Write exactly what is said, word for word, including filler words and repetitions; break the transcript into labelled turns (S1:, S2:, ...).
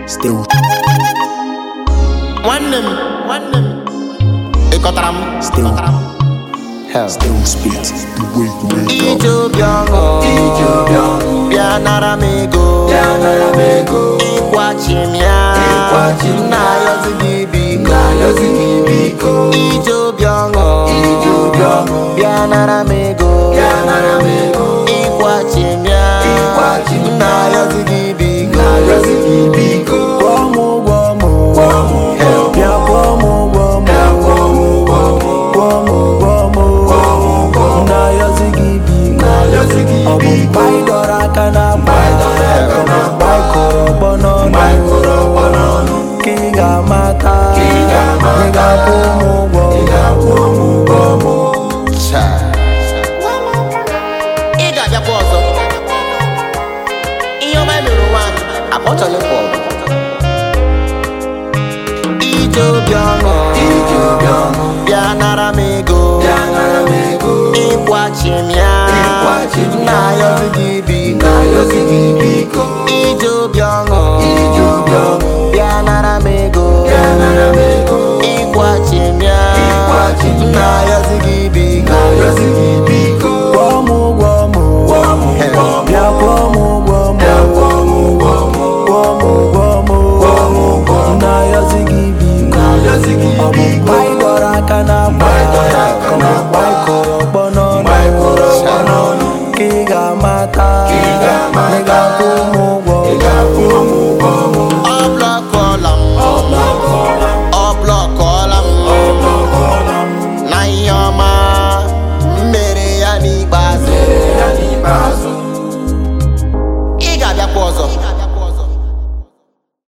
S1: Still
S2: One them, one them. Ekotaram,
S1: Still
S2: hell.
S1: Still spit the way you make up.
S2: Ijobiongo,
S3: Ijobiongo,
S2: Bianara mego,
S3: Bianara mego,
S2: Ikwachimia,
S3: Ikwachimia,
S2: Nayozi gibiko,
S3: Nayozi gibiko.
S2: Ijobiongo,
S3: Ijobiongo,
S2: Bianara mego,
S3: Bianara mego,
S2: Ikwachimia,
S3: Ikwachimia,
S2: Nayozi gibiko,
S3: Nayozi gibiko.
S2: Guamu, guamu,
S3: Guamu, help.
S2: Ya guamu, guamu,
S3: Ya guamu, guamu,
S2: guamu, guamu,
S3: guamu, guamu.
S2: Nayozi gibiko,
S3: Nayozi gibiko.
S2: Obu dora kana
S3: Maidora kana
S2: Bai korobono,
S3: Bai korobono,
S2: Kiga mata,
S3: Kiga mata,
S2: Niga pumu guamu,
S3: Niga pumu guamu.
S2: Ị ga-abịakwa ọzọ. Ihe ọma emere nwaanyị akpọchọlị kwa ọgụ. Ijobiongo,
S3: Ijobiongo,
S2: bịa nara m ego,
S3: Bianara mego,
S2: ịkwachimia,
S3: Ịkwachimia,
S2: Nayozi gibiko,
S3: Nayozi gibiko.